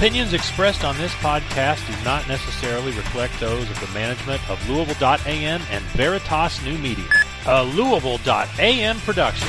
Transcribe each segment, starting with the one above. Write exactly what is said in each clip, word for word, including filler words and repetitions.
opinions expressed on this podcast do not necessarily reflect those of the management of Louisville dot A M and Veritas New Media, a Louisville dot A M production.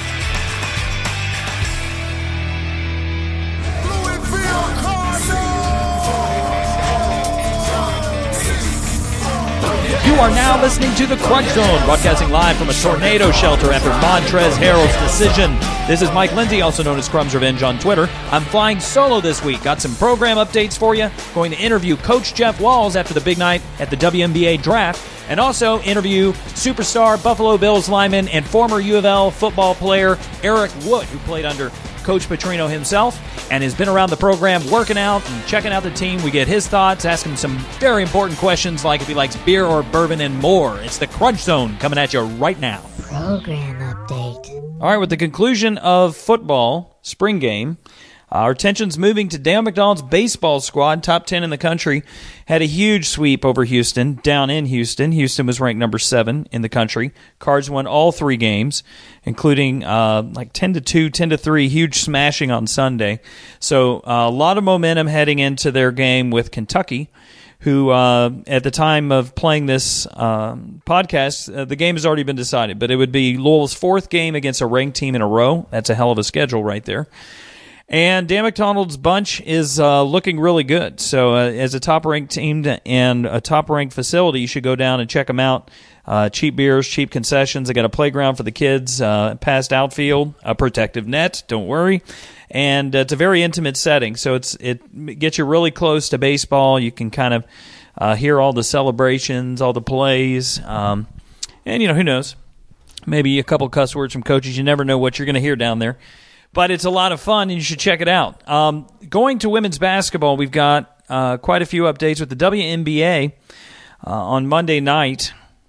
You are now listening to The Crunch Zone, broadcasting live from a tornado shelter after Montrezl Harrell's decision. This is Mike Lindsay, also known as Crumbs Revenge on Twitter. I'm flying solo this week. Got some program updates for you. Going to interview Coach Jeff Walz after the big night at the W N B A draft. And also interview superstar Buffalo Bills lineman and former U of L football player Eric Wood, who played under Coach Petrino himself and has been around the program working out and checking out the team. We get his thoughts, ask him some very important questions like if he likes beer or bourbon and more. It's the Crunch Zone coming at you right now. Program update. All right, with the conclusion of football spring game, our attention's moving to Dale McDonald's baseball squad, top ten in the country. Had a huge sweep over Houston, down in Houston. Houston was ranked number seven in the country. Cards won all three games, including uh, like ten to two, ten to three, huge smashing on Sunday. So uh, a lot of momentum heading into their game with Kentucky, who uh, at the time of playing this um, podcast, uh, the game has already been decided, but it would be Louisville's fourth game against a ranked team in a row. That's a hell of a schedule right there. And Dan McDonald's bunch is uh, looking really good. So uh, as a top-ranked team and a top-ranked facility, you should go down and check them out. Uh, cheap beers, cheap concessions. They got a playground for the kids, uh, past outfield, a protective net, don't worry. And uh, it's a very intimate setting, so it's it gets you really close to baseball. You can kind of uh, hear all the celebrations, all the plays. Um, and, you know, who knows? Maybe a couple cuss words from coaches. You never know what you're going to hear down there. But it's a lot of fun, and you should check it out. Um, going to women's basketball, we've got uh, quite a few updates with the W N B A uh, on Monday night.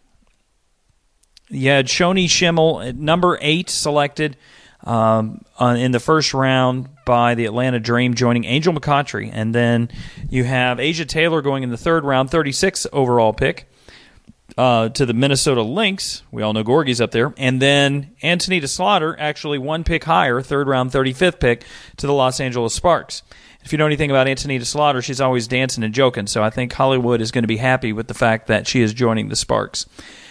You had Shoni Schimmel at number eight selected um, on, in the first round by the Atlanta Dream, joining Angel McCoughtry. And then you have Asia Taylor going in the third round, thirty-sixth overall pick. Uh, to the Minnesota Lynx. We all know Gorgie's up there. And then Antonita Slaughter, actually one pick higher, third round, thirty-fifth pick, to the Los Angeles Sparks. If you know anything about Antonita Slaughter, she's always dancing and joking, so I think Hollywood is going to be happy with the fact that she is joining the Sparks.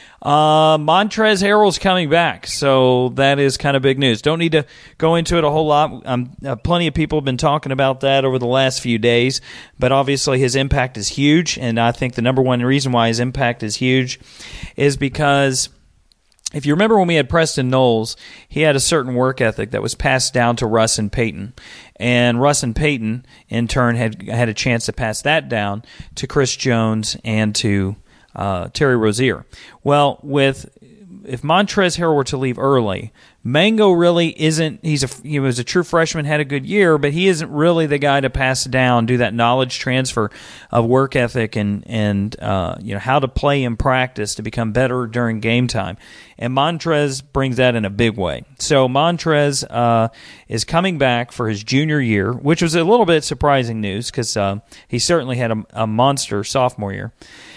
Uh, Montrezl Harrell's coming back, so that is kind of big news. Don't need to go into it a whole lot. Um, uh, plenty of people have been talking about that over the last few days, but obviously his impact is huge, and I think the number one reason why his impact is huge is because if you remember when we had Preston Knowles, he had a certain work ethic that was passed down to Russ and Peyton. And Russ and Peyton, in turn, had had a chance to pass that down to Chris Jones and to Uh, Terry Rozier. Well, with if Montrezl Harrell were to leave early, Mango really isn't. He's a he was a true freshman, had a good year, but he isn't really the guy to pass down, do that knowledge transfer of work ethic and and uh, you know how to play in practice to become better during game time. And Montrez brings that in a big way. So Montrez uh, is coming back for his junior year, which was a little bit surprising news because uh, he certainly had a, a monster sophomore year.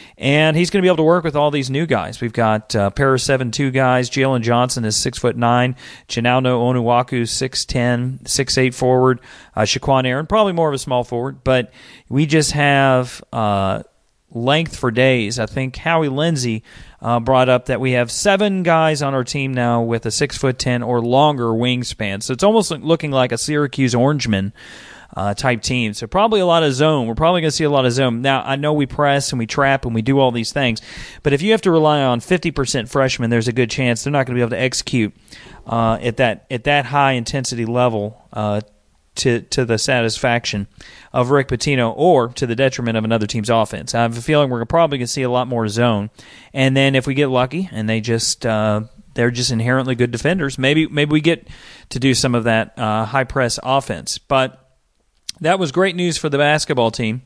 And he's going to be able to work with all these new guys. We've got uh, pair of seven two guys. Jalen Johnson is six foot nine. Chinauno Onuaku six ten, six eight forward. Uh, Shaquan Aaron, probably more of a small forward, but we just have uh, length for days. I think Howie Lindsay uh, brought up that we have seven guys on our team now with a six foot ten or longer wingspan. So it's almost looking like a Syracuse Orangeman Uh, type team. So probably a lot of zone. We're probably going to see a lot of zone. Now, I know we press and we trap and we do all these things, but if you have to rely on fifty percent freshmen, there's a good chance they're not going to be able to execute uh, at that at that high intensity level uh, to to the satisfaction of Rick Pitino or to the detriment of another team's offense. I have a feeling we're probably going to see a lot more zone. And then if we get lucky and they just uh, they're just inherently good defenders, maybe maybe we get to do some of that uh, high press offense. But that was great news for the basketball team.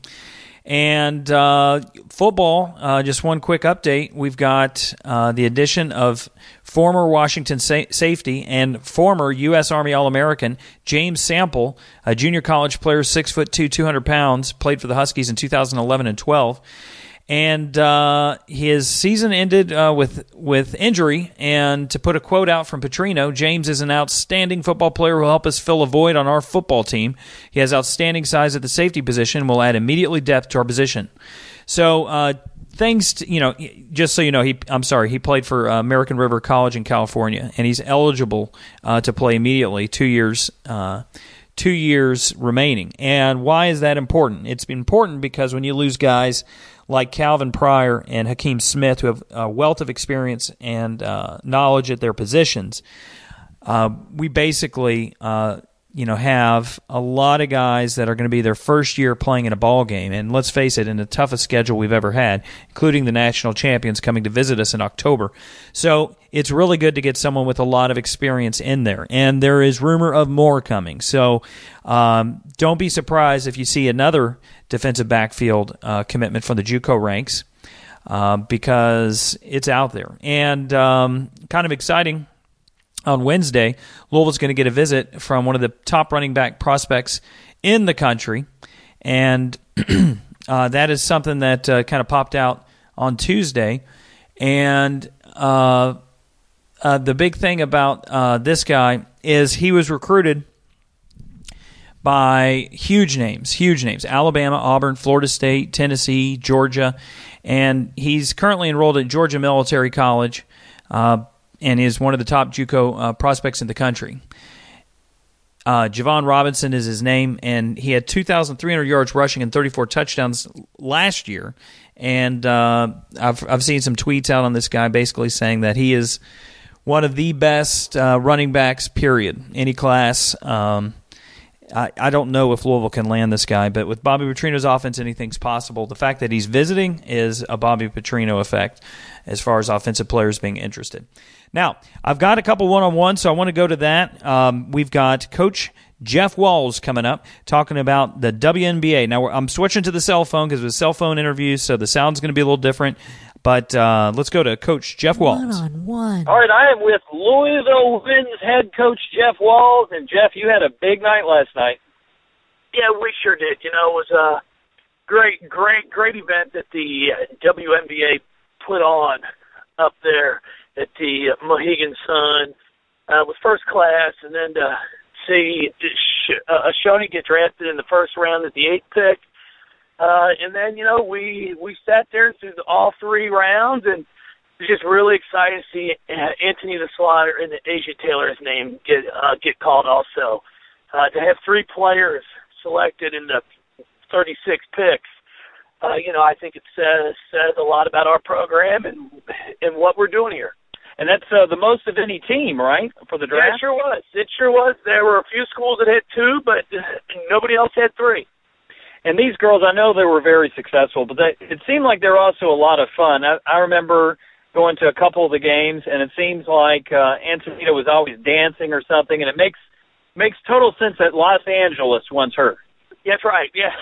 And uh, football, uh, just one quick update. We've got uh, the addition of former Washington sa- safety and former U S Army All-American James Sample, a junior college player, six foot two, two hundred pounds, played for the Huskies in two thousand eleven and twelve. And uh, his season ended uh, with with injury. And to put a quote out from Petrino, James is an outstanding football player who will help us fill a void on our football team. He has outstanding size at the safety position and will add immediately depth to our position. So uh, things, to, you know, just so you know, he I'm sorry, he played for uh, American River College in California, and he's eligible uh, to play immediately, two years uh two years remaining. And why is that important? It's important because when you lose guys like Calvin Pryor and Hakeem Smith, who have a wealth of experience and uh, knowledge at their positions, uh, we basically uh, you know, have a lot of guys that are going to be their first year playing in a ball game. And let's face it, in the toughest schedule we've ever had, including the national champions coming to visit us in October. So it's really good to get someone with a lot of experience in there. And there is rumor of more coming. So um, don't be surprised if you see another defensive backfield uh, commitment from the JUCO ranks uh, because it's out there. And um, kind of exciting, on Wednesday, Louisville's going to get a visit from one of the top running back prospects in the country. And uh, that is something that uh, kind of popped out on Tuesday. And uh, uh, the big thing about uh, this guy is he was recruited by huge names, huge names, Alabama, Auburn, Florida State, Tennessee, Georgia. And he's currently enrolled at Georgia Military College, uh, and is one of the top JUCO uh, prospects in the country. Uh, Javon Robinson is his name, and he had two thousand three hundred yards rushing and thirty-four touchdowns last year. And uh, I've I've seen some tweets out on this guy basically saying that he is one of the best uh, running backs, period, any class. Um, I, I don't know if Louisville can land this guy, but with Bobby Petrino's offense, anything's possible. The fact that he's visiting is a Bobby Petrino effect as far as offensive players being interested. Now, I've got a couple one-on-ones, so I want to go to that. Um, we've got Coach Jeff Walz coming up talking about the W N B A. Now, I'm switching to the cell phone because it was cell phone interviews, so the sound's going to be a little different. But uh, let's go to Coach Jeff Walz. One-on-one. All right, I am with Louisville Winds head coach Jeff Walz. And, Jeff, you had a big night last night. Yeah, we sure did. You know, it was a great, great, great event that the W N B A put on up there at the Mohegan Sun. Uh, was first class, and then to see uh, Shoney get drafted in the first round at the eighth pick. Uh, and then, you know, we we sat there through the, all three rounds, and it was just really excited to see uh, Anthony the Slaughter and Asia Taylor's name get uh, get called also. Uh, to have three players selected in the thirty-six picks, uh, you know, I think it says says a lot about our program and and what we're doing here. And that's uh, the most of any team, right, for the draft? Yeah, it sure was. It sure was. There were a few schools that had two, but nobody else had three. And these girls, I know they were very successful, but they, it seemed like they were also a lot of fun. I, I remember going to a couple of the games, and it seems like uh, Antonita was always dancing or something, and it makes makes total sense that Los Angeles wants her. That's right, yeah.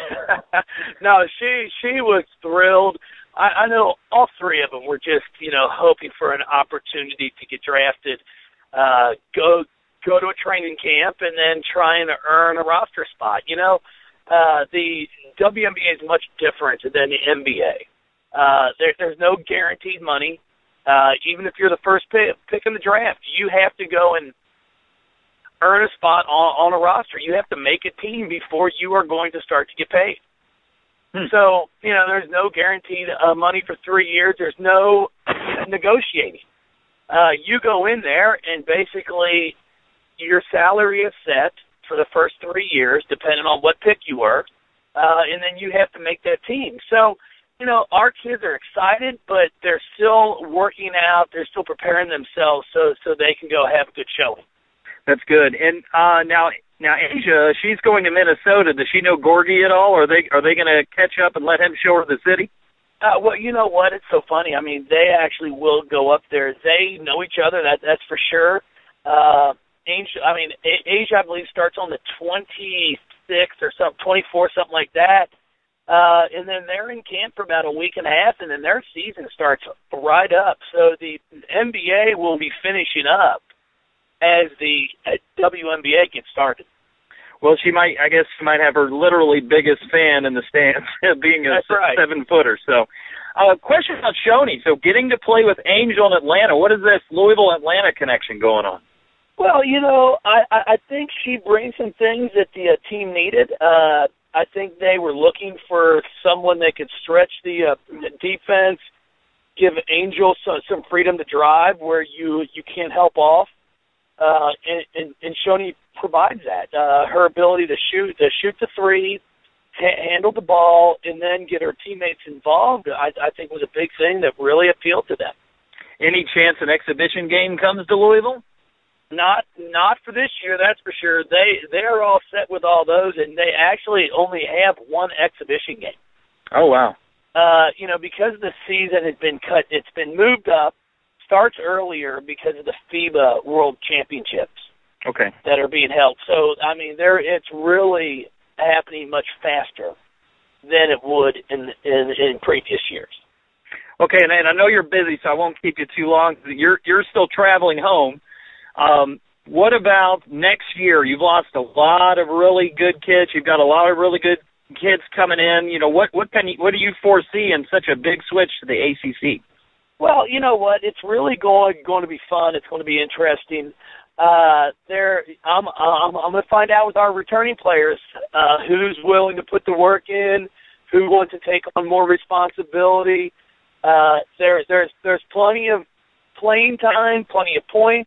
No, she she was thrilled. I, I know all three of them were just, you know, hoping for an opportunity to get drafted, uh, go go to a training camp, and then trying to earn a roster spot, you know. Uh, the W N B A is much different than the N B A. Uh, there, there's no guaranteed money. Uh, even if you're the first pick, pick in the draft, you have to go and earn a spot on, on a roster. You have to make a team before you are going to start to get paid. Hmm. So, you know, there's no guaranteed uh, money for three years. There's no negotiating. Uh, you go in there, and basically your salary is set for the first three years, depending on what pick you were, uh, and then you have to make that team. So, you know, our kids are excited, but they're still working out. They're still preparing themselves so so they can go have a good showing. That's good. And uh, now, now Asia, she's going to Minnesota. Does she know Gorgie at all? Or are they are they going to catch up and let him show her the city? Uh, well, you know what? It's so funny. I mean, they actually will go up there. They know each other. That that's for sure. Uh, Asia, I mean, Asia, I believe, starts on the twenty-sixth or something, twenty-fourth, something like that. Uh, and then they're in camp for about a week and a half, and then their season starts right up. So the N B A will be finishing up as the W N B A gets started. Well, she might, I guess she might have her literally biggest fan in the stands, being a right. seven-footer. So, A uh, question about Shoney. So getting to play with Angel in Atlanta, what is this Louisville-Atlanta connection going on? Well, you know, I, I think she brings some things that the uh, team needed. Uh, I think they were looking for someone that could stretch the, uh, the defense, give Angel some, some freedom to drive where you, you can't help off. Uh, and, and, and Shoney provides that. Uh, her ability to shoot, to shoot the three, ha- handle the ball, and then get her teammates involved, I, I think was a big thing that really appealed to them. Any chance an exhibition game comes to Louisville? Not not for this year, that's for sure. They they're all set with all those, and they actually only have one exhibition game. Oh wow! Uh, you know, because the season has been cut, it's been moved up. Starts earlier because of the FIBA World Championships. Okay. That are being held. So I mean, there it's really happening much faster than it would in in, in previous years. Okay, and, and I know you're busy, so I won't keep you too long. You're you're still traveling home. Um, what about next year? You've lost a lot of really good kids. You've got a lot of really good kids coming in. You know, what what can you, what do you foresee in such a big switch to the A C C? Well, you know what? It's really going going to be fun. It's going to be interesting. Uh, there, I'm I'm, I'm going to find out with our returning players uh, who's willing to put the work in, who wants to take on more responsibility. Uh, there, there's there's plenty of playing time, plenty of points.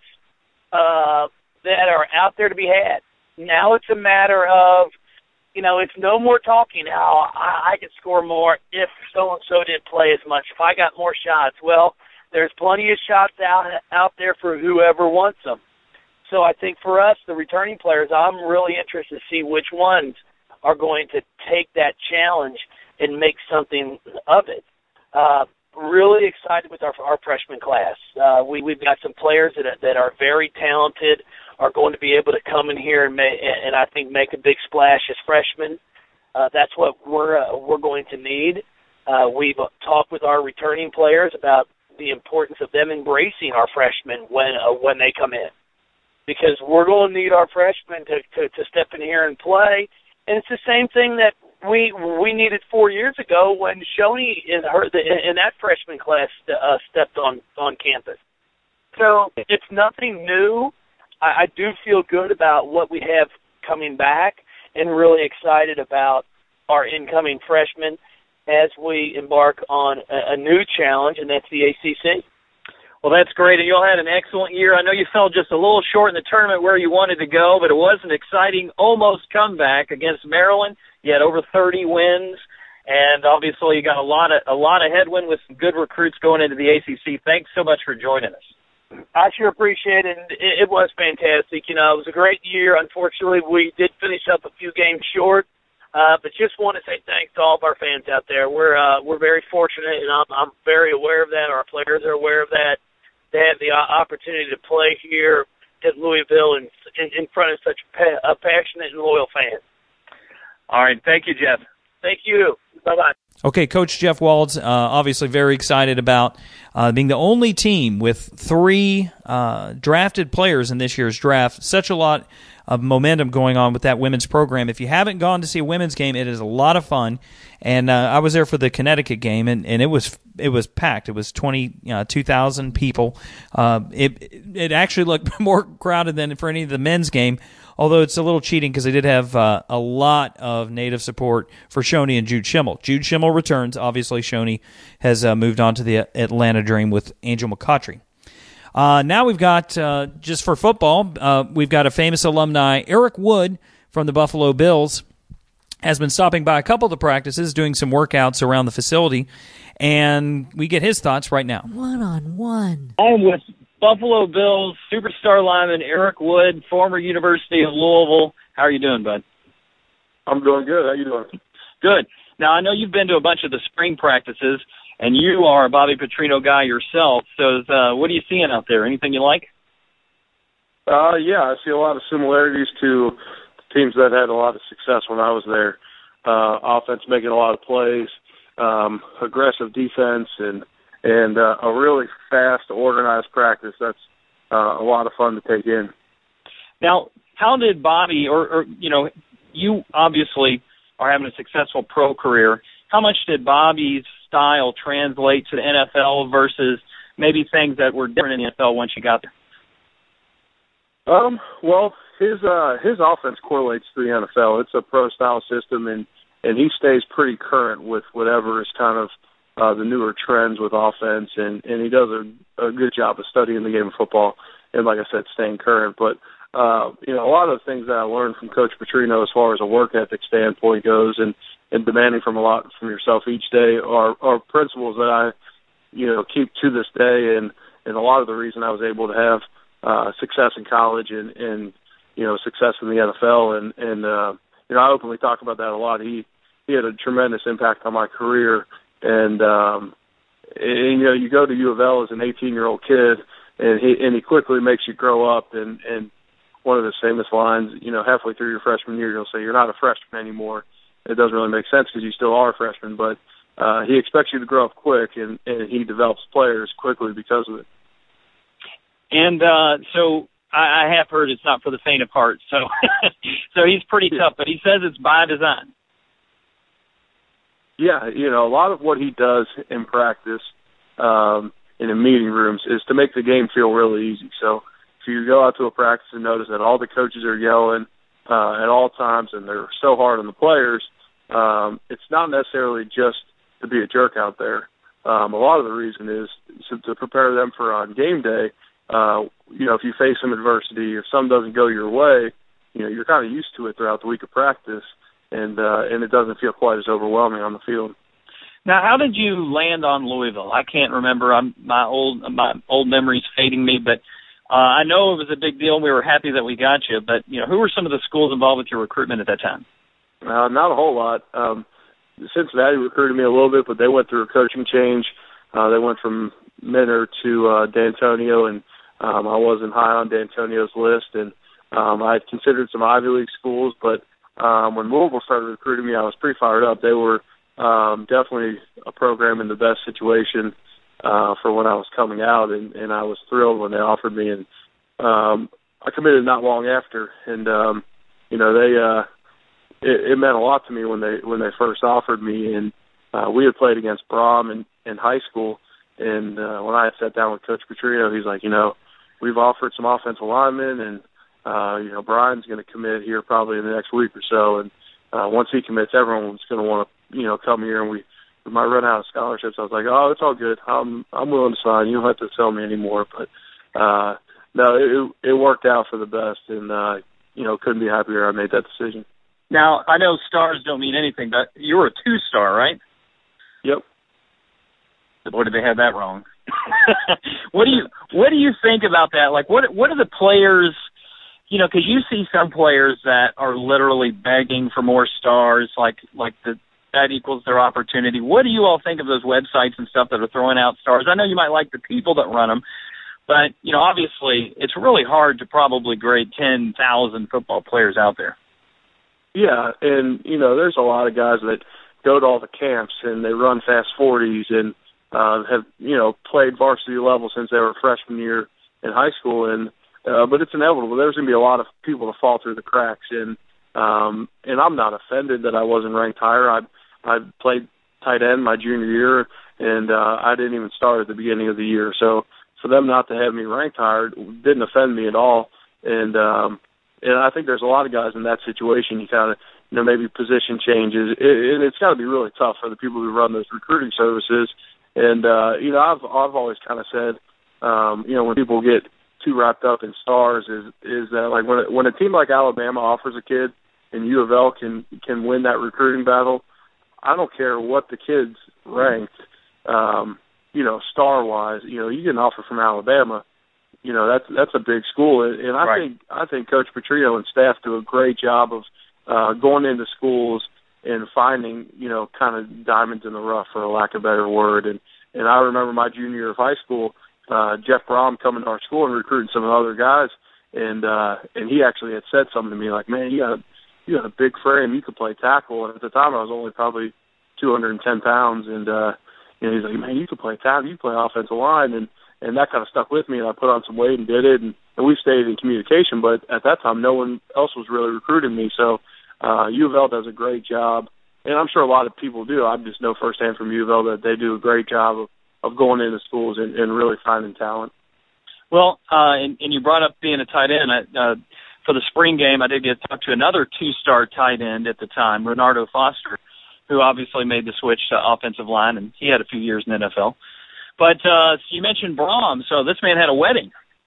Uh, that are out there to be had. Now it's a matter of, you know, it's no more talking how I, I could score more if so-and-so didn't play as much, if I got more shots. Well, there's plenty of shots out out there for whoever wants them. So I think for us, the returning players, I'm really interested to see which ones are going to take that challenge and make something of it. Uh, Really excited with our our freshman class. Uh, we we've got some players that are, that are very talented, are going to be able to come in here and may, and I think make a big splash as freshmen. Uh, that's what we're uh, we're going to need. Uh, we've talked with our returning players about the importance of them embracing our freshmen when uh, when they come in, because we're going to need our freshmen to, to to step in here and play. And it's the same thing that we we needed four years ago when Shoney in her in that freshman class uh, stepped on, on campus. So it's nothing new. I, I do feel good about what we have coming back, and really excited about our incoming freshmen as we embark on a, a new challenge, and that's the A C C. Well, that's great, and you all had an excellent year. I know you fell just a little short in the tournament where you wanted to go, but it was an exciting almost comeback against Maryland. You had over thirty wins, and obviously you got a lot of a lot of headwind with some good recruits going into the A C C. Thanks so much for joining us. I sure appreciate it, and it, it was fantastic. You know, it was a great year. Unfortunately, we did finish up a few games short, uh, but just want to say thanks to all of our fans out there. We're uh, we're very fortunate, and I'm, I'm very aware of that. Our players are aware of that. They have the opportunity to play here at Louisville and in, in front of such pa- a passionate and loyal fans. All right. Thank you, Jeff. Thank you. Bye-bye. Okay, Coach Jeff Walds, uh, obviously very excited about uh, being the only team with three uh, drafted players in this year's draft. Such a lot of momentum going on with that women's program. If you haven't gone to see a women's game, it is a lot of fun. And uh, I was there for the Connecticut game, and, and it was it was packed. It was twenty-two thousand people. Uh, it it actually looked more crowded than for any of the men's game, although it's a little cheating because they did have uh, a lot of native support for Shoney and Jude Schimmel. Jude Schimmel returns. Obviously, Shoney has uh, moved on to the Atlanta Dream with Angel McCoughtry. Uh, now we've got, uh, just for football, uh, we've got a famous alumni, Eric Wood from the Buffalo Bills, has been stopping by a couple of the practices, doing some workouts around the facility, and we get his thoughts right now. One-on-one. I'm with Buffalo Bills superstar lineman Eric Wood, former University of Louisville. How are you doing, bud? I'm doing good. How you doing? Good. Now, I know you've been to a bunch of the spring practices, and you are a Bobby Petrino guy yourself. So uh, what are you seeing out there? Anything you like? Uh, yeah, I see a lot of similarities to teams that had a lot of success when I was there. Uh, offense making a lot of plays, um, aggressive defense, and and uh, a really fast, organized practice. That's uh, a lot of fun to take in. Now, how did Bobby, or, or you know, you obviously are having a successful pro career. How much did Bobby's style translate to the N F L versus maybe things that were different in the N F L once you got there? Um, well, his uh, his offense correlates to the N F L. It's a pro-style system, and, and he stays pretty current with whatever is kind of uh, the newer trends with offense, and, and he does a, a good job of studying the game of football and, like I said, staying current. But Uh, you know, a lot of the things that I learned from Coach Petrino as far as a work ethic standpoint goes and, and demanding from a lot from yourself each day are, are principles that I, you know, keep to this day. And, and a lot of the reason I was able to have uh, success in college and, and, you know, success in the N F L. And, and uh, you know, I openly talk about that a lot. He, he had a tremendous impact on my career. And, um, and, you know, you go to U of L as an eighteen-year-old kid, and he, and he quickly makes you grow up and, and, one of his famous lines, you know, halfway through your freshman year, he'll say, "You're not a freshman anymore." It doesn't really make sense because you still are a freshman, but uh, he expects you to grow up quick, and, and he develops players quickly because of it. And uh, so I, I have heard it's not for the faint of heart, so so he's pretty yeah. tough, but he says it's by design. Yeah, you know, a lot of what he does in practice um, and in meeting rooms is to make the game feel really easy. So if you go out to a practice and notice that all the coaches are yelling uh, at all times and they're so hard on the players, um, it's not necessarily just to be a jerk out there. Um, a lot of the reason is to, to prepare them for on game day. Uh, you know, if you face some adversity, if something doesn't go your way, you know, you're kind of used to it throughout the week of practice, and uh, and it doesn't feel quite as overwhelming on the field. Now, how did you land on Louisville? I can't remember. I'm, my old my old memory's fading me, but Uh, I know it was a big deal, and we were happy that we got you, but, you know, who were some of the schools involved with your recruitment at that time? Uh, not a whole lot. Um, Cincinnati recruited me a little bit, but they went through a coaching change. Uh, they went from Minter to uh, D'Antonio, and um, I wasn't high on D'Antonio's list, and um, I had considered some Ivy League schools, but um, when Louisville started recruiting me, I was pretty fired up. They were um, definitely a program in the best situation Uh, for when I was coming out, and, and I was thrilled when they offered me, and um, I committed not long after, and um, you know they uh, it, it meant a lot to me when they when they first offered me, and uh, we had played against Brom in, in high school, and uh, when I had sat down with Coach Petrino, he's like, you know, we've offered some offensive linemen, and uh, you know Brian's going to commit here probably in the next week or so, and uh, once he commits, everyone's going to want to you know come here, and we. With my run out of scholarships, I was like, oh, it's all good. I'm I'm willing to sign. You don't have to tell me anymore. But uh, no, it it worked out for the best, and uh, you know, couldn't be happier I made that decision. Now, I know stars don't mean anything, but you were a two-star, right? Yep. Boy, did they have that wrong. What do you what do you think about that? Like, what what are the players? You know, because you see some players that are literally begging for more stars, like like the. That equals their opportunity. What do you all think of those websites and stuff that are throwing out stars? I know you might like the people that run them, but, you know, obviously it's really hard to probably grade ten thousand football players out there. Yeah, and, you know, there's a lot of guys that go to all the camps and they run fast forties and uh, have, you know, played varsity level since they were freshman year in high school. And uh, but it's inevitable. There's going to be a lot of people to fall through the cracks. And, um, and I'm not offended that I wasn't ranked higher. I I played tight end my junior year, and uh, I didn't even start at the beginning of the year. So for them not to have me ranked higher didn't offend me at all. And um, and I think there's a lot of guys in that situation. You kind of, you know, maybe position changes. It, it, it's got to be really tough for the people who run those recruiting services. And uh, you know, I've I've always kind of said, um, you know, when people get too wrapped up in stars, is is that like when when a team like Alabama offers a kid and U of L can can win that recruiting battle, I don't care what the kid's ranked, um, you know, star-wise. You know, you get an offer from Alabama. You know, that's that's a big school, and I right. think I think Coach Petrino and staff do a great job of uh, going into schools and finding, you know, kind of diamonds in the rough, for a lack of a better word. And and I remember my junior year of high school, uh, Jeff Brom coming to our school and recruiting some other guys, and uh, and he actually had said something to me like, "Man, you got a you got a big frame, you could play tackle." And at the time, I was only probably two hundred ten pounds, and uh, you know, he's like, "Man, you could play tackle, you could play offensive line," and and that kind of stuck with me. And I put on some weight and did it, and, and we stayed in communication. But at that time, no one else was really recruiting me. So uh, U of L does a great job and I'm sure a lot of people do. I just know firsthand from U of L that they do a great job of, of going into schools and, and really finding talent. Well, uh, and, and you brought up being a tight end. Uh, for the spring game, I did get to talk to another two-star tight end at the time, Renardo Foster, who obviously made the switch to offensive line, and he had a few years in the N F L. But uh, so you mentioned Brom, so this man had a wedding.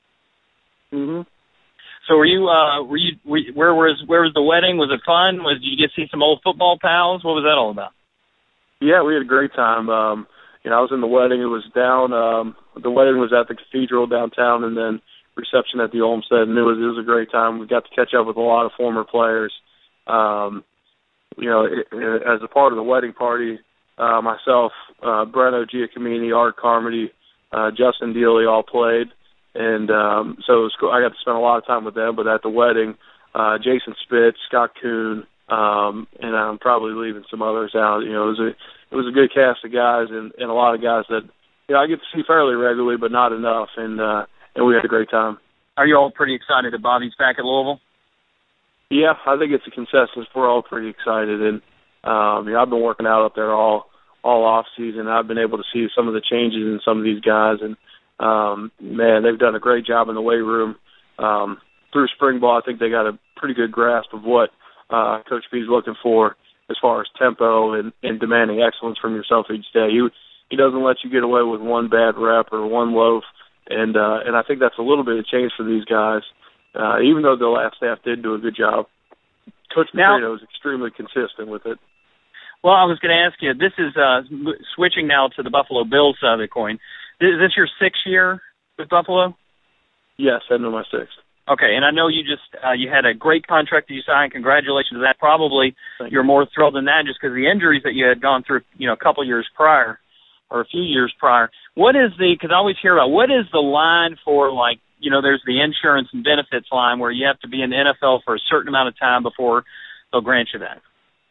Mm-hmm. So were you? Uh, were you? Were, where was? Where was the wedding? Was it fun? Was did you get to see some old football pals? What was that all about? Yeah, we had a great time. Um, you know, I was in the wedding. It was down. Um, the wedding was at the cathedral downtown, and then reception at the Olmsted, and it was it was a great time. We got to catch up with a lot of former players. Um, you know, it, it, as a part of the wedding party, uh, myself, uh, Breno Giacomini, Art Carmody, uh, Justin Dealey all played. And um, so it was cool. I got to spend a lot of time with them. But at the wedding, uh, Jason Spitz, Scott Kuhn, um, and I'm probably leaving some others out. You know, it was a it was a good cast of guys, and, and a lot of guys that you know I get to see fairly regularly, but not enough. And uh, and we had a great time. Are you all pretty excited that Bobby's back at Louisville? Yeah, I think it's a consensus. We're all pretty excited, and um, you know, I've been working out up there all all off season. I've been able to see some of the changes in some of these guys, and Um, man, they've done a great job in the weight room. Um, through spring ball, I think they got a pretty good grasp of what uh, Coach B is looking for as far as tempo and, and demanding excellence from yourself each day. He, he doesn't let you get away with one bad rep or one loaf, and uh, and I think that's a little bit of change for these guys. Uh, even though the last staff did do a good job, Coach Petrino is extremely consistent with it. Well, I was going to ask you, this is uh, switching now to the Buffalo Bills side of the coin. Is this your sixth year with Buffalo? Yes, I know my sixth. Okay, and I know you just uh, you had a great contract that you signed. Congratulations to that. Probably Thank you're you. more thrilled than that just because of the injuries that you had gone through, you know, a couple years prior or a few years prior. What is the? Because I always hear about what is the line for, like, you know, there's the insurance and benefits line where you have to be in the N F L for a certain amount of time before they'll grant you that.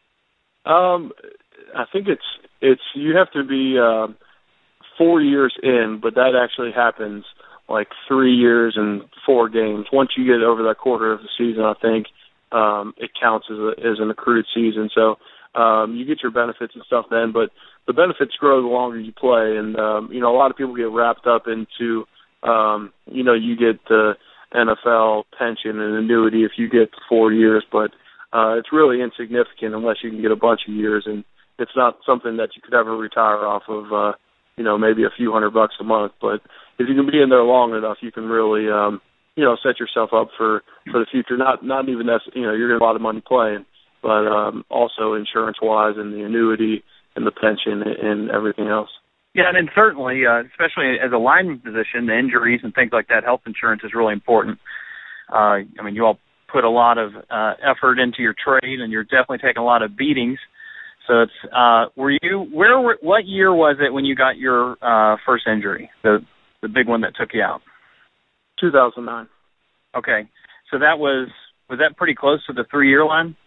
Um, I think it's it's you have to be. Uh, four years in, but that actually happens like three years and four games. Once you get over that quarter of the season, I think um, it counts as, a, as an accrued season. So um, you get your benefits and stuff then, but the benefits grow the longer you play. And, um, you know, a lot of people get wrapped up into, um, you know, you get the N F L pension and annuity if you get four years, but uh, it's really insignificant unless you can get a bunch of years, and it's not something that you could ever retire off of, uh, you know, maybe a few hundred bucks a month. But if you can be in there long enough, you can really, um, you know, set yourself up for, for the future. Not not even that, you know, you're going to get a lot of money playing, but um, also insurance-wise and the annuity and the pension and everything else. Yeah, and then certainly, uh, especially as a lineman position, the injuries and things like that, health insurance is really important. Uh, I mean, you all put a lot of uh, effort into your trade, and you're definitely taking a lot of beatings. So it's uh, were you where were, what year was it when you got your uh, first injury, the the big one that took you out? two thousand nine. Okay, so that was was that pretty close to the three year line?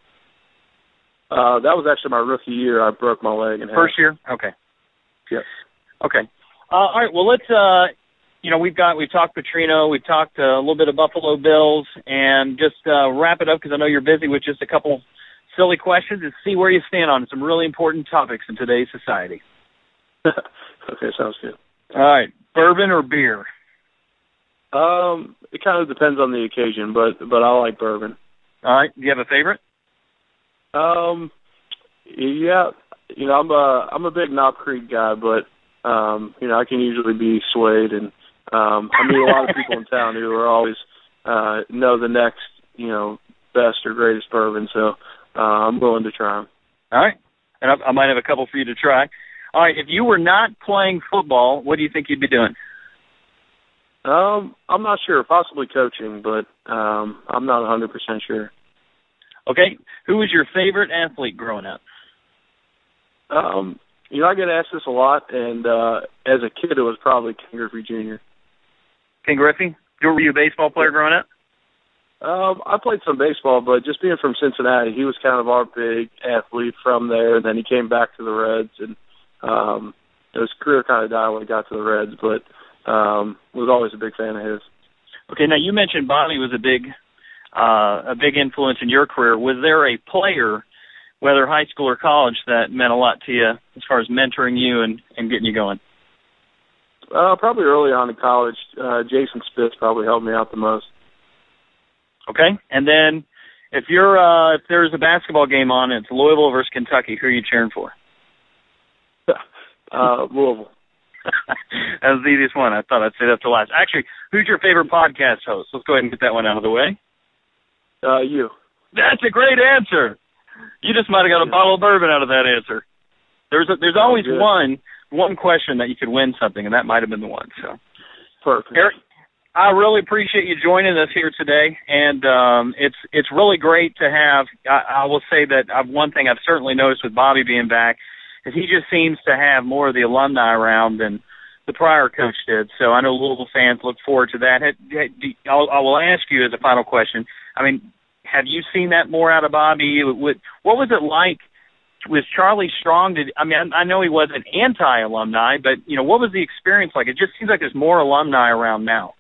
Uh, that was actually my rookie year. I broke my leg in half. First year. Okay. Yes. Okay. Uh, all right. Well, let's. Uh, you know, we've got we've talked Petrino, we've talked uh, a little bit of Buffalo Bills, and just uh, wrap it up because I know you're busy with just a couple silly questions and see where you stand on some really important topics in today's society. Okay, sounds good. All right, bourbon or beer? Um, it kind of depends on the occasion, but but I like bourbon. All right, do you have a favorite? Um, yeah, you know, I'm a I'm a big Knob Creek guy, but um, you know, I can usually be swayed, and um, I meet a lot of people in town who are always uh, know the next, you know, best or greatest bourbon, so. Uh, I'm willing to try them. All right. And I, I might have a couple for you to try. All right. If you were not playing football, what do you think you'd be doing? Um, I'm not sure. Possibly coaching, but um, I'm not one hundred percent sure. Okay. Who was your favorite athlete growing up? Um, you know, I get asked this a lot, and uh, as a kid, it was probably Ken Griffey Junior Ken Griffey? Were you a baseball player growing up? Um, I played some baseball, but just being from Cincinnati, he was kind of our big athlete from there. And then he came back to the Reds, and um, his career kind of died when he got to the Reds, but um, was always a big fan of his. Okay, now you mentioned Bobby was a big, uh, a big influence in your career. Was there a player whether high school or college, that meant a lot to you as far as mentoring you and, and getting you going? Uh, probably early on in college. Uh, Jason Spitz probably helped me out the most. Okay, and then if you're uh, if there's a basketball game on, it's Louisville versus Kentucky. Who are you cheering for? uh, Louisville. That was the easiest one. I thought I'd say that to last. Actually, who's your favorite podcast host? Let's go ahead and get that one out of the way. Uh, you. That's a great answer. You just might have got a bottle of bourbon out of that answer. There's a, there's always good. one one question that you could win something, and that might have been the one. So, perfect. Eric, I really appreciate you joining us here today, and um, it's it's really great to have. I, I will say that I've, one thing I've certainly noticed with Bobby being back is he just seems to have more of the alumni around than the prior coach did. So I know Louisville fans look forward to that. I'll, I will ask you as a final question. I mean, have you seen that more out of Bobby? What was it like? Was Charlie Strong? Did I mean? I know he wasn't anti-alumni, but you know, what was the experience like? It just seems like there's more alumni around now.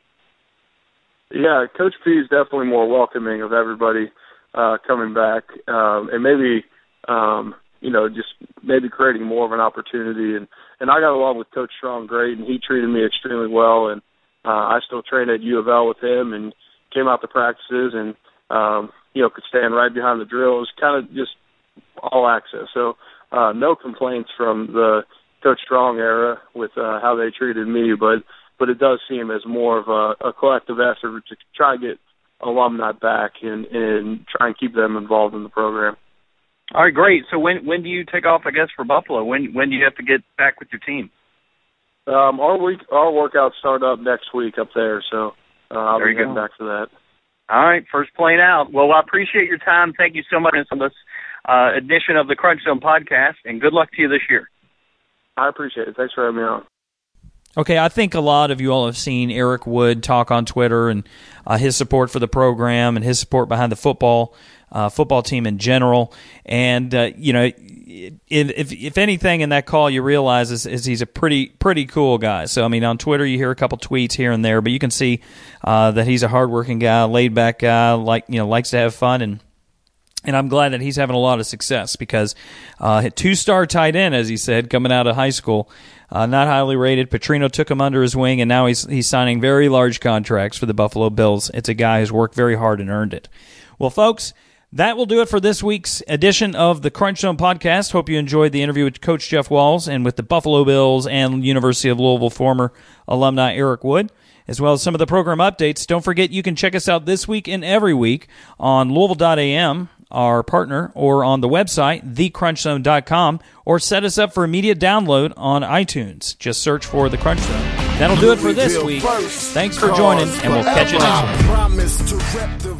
Yeah, Coach P is definitely more welcoming of everybody uh, coming back, um, and maybe um, you know, just maybe creating more of an opportunity. And, and I got along with Coach Strong great, and he treated me extremely well. And uh, I still trained at U of L with him, and came out to practices, and um, you know, could stand right behind the drills, kind of just all access. So uh, no complaints from the Coach Strong era with uh, how they treated me, but but it does seem as more of a, a collective effort to try to get alumni back and, and try and keep them involved in the program. All right, great. So when when do you take off, I guess, for Buffalo? When when do you have to get back with your team? Um, our week, our workouts start up next week up there, so uh, I'll there be you getting go. back to that. All right, first plane out. Well, I appreciate your time. Thank you so much for this uh, edition of the Crunch Zone podcast, and good luck to you this year. I appreciate it. Thanks for having me on. Okay, I think a lot of you all have seen Eric Wood talk on Twitter and uh, his support for the program and his support behind the football uh, football team in general. And uh, you know, if if anything in that call you realize is, is he's a pretty pretty cool guy. So I mean, on Twitter you hear a couple tweets here and there, but you can see uh, that he's a hardworking guy, laid back guy, like you know, likes to have fun. And And I'm glad that he's having a lot of success because uh, two-star tight end, as he said, coming out of high school, uh, not highly rated. Petrino took him under his wing, and now he's he's signing very large contracts for the Buffalo Bills. It's a guy who's worked very hard and earned it. Well, folks, that will do it for this week's edition of the Crunch Zone podcast. Hope you enjoyed the interview with Coach Jeff Walz and with the Buffalo Bills and University of Louisville former alumni Eric Wood, as well as some of the program updates. Don't forget you can check us out this week and every week on Louisville dot A M, our partner, or on the website, the crunch zone dot com, or set us up for immediate download on iTunes. Just search for The Crunch Zone. That'll do it for this week. Thanks for joining, and we'll catch you next week.